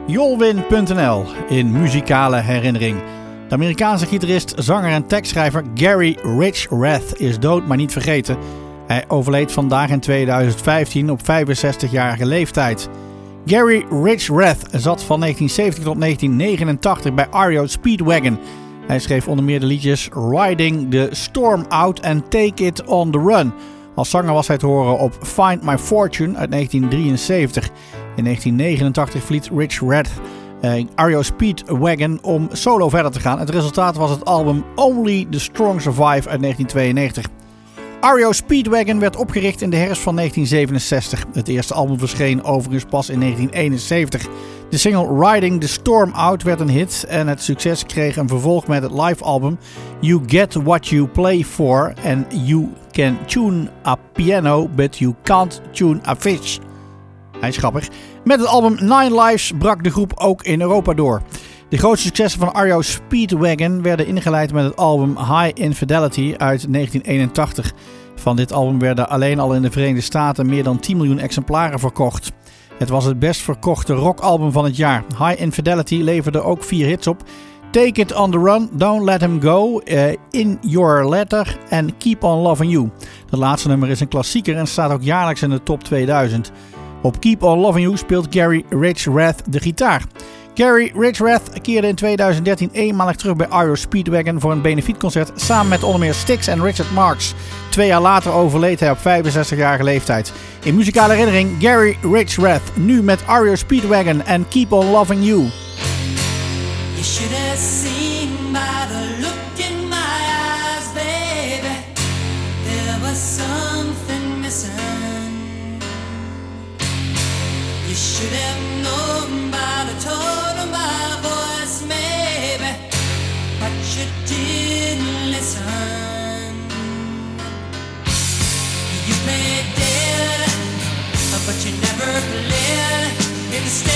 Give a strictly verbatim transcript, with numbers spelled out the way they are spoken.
Jolwin punt n l in muzikale herinnering. De Amerikaanse gitarist, zanger en tekstschrijver Gary Richrath is dood, maar niet vergeten. Hij overleed vandaag in tweeduizend vijftien op vijfenzestigjarige leeftijd. Gary Richrath zat van negentien zeventig tot negentien negenentachtig bij R E O Speedwagon. Hij schreef onder meer de liedjes Riding the Storm Out en Take It on the Run. Als zanger was hij te horen op Find My Fortune uit negentien drieënzeventig. In negentien negenentachtig verliet Richrath uh, R E O Speedwagon om solo verder te gaan. Het resultaat was het album Only the Strong Survive uit negentien tweeënnegentig. R E O Speedwagon werd opgericht in de herfst van negentien zevenenzestig. Het eerste album verscheen overigens pas in negentien eenenzeventig. De single Riding the Storm Out werd een hit en het succes kreeg een vervolg met het live album You Get What You Play For en You Can Tune a Piano But You Can't Tune a Fish. Hij is grappig. Met het album Nine Lives brak de groep ook in Europa door. De grootste successen van R E O Speedwagon werden ingeleid met het album High Infidelity uit negentien eenentachtig. Van dit album werden alleen al in de Verenigde Staten meer dan tien miljoen exemplaren verkocht. Het was het best verkochte rockalbum van het jaar. High Infidelity leverde ook vier hits op. Take It on the Run, Don't Let Him Go, uh, In Your Letter en Keep on Loving You. Dat laatste nummer is een klassieker en staat ook jaarlijks in de top tweeduizend. Op Keep on Loving You speelt Gary Richrath de gitaar. Gary Richrath keerde in tweeduizend dertien eenmalig terug bij R E O Speedwagon voor een benefietconcert samen met onder meer Styx en Richard Marx. Twee jaar later overleed hij op vijfenzestigjarige leeftijd. In muzikale herinnering Gary Richrath, nu met R E O Speedwagon en Keep on Loving You. You should have seen by the look in my eyes, baby. There was something missing. You should have known by the tone of my voice, maybe, but you didn't listen. You played dead, but you never played. Instead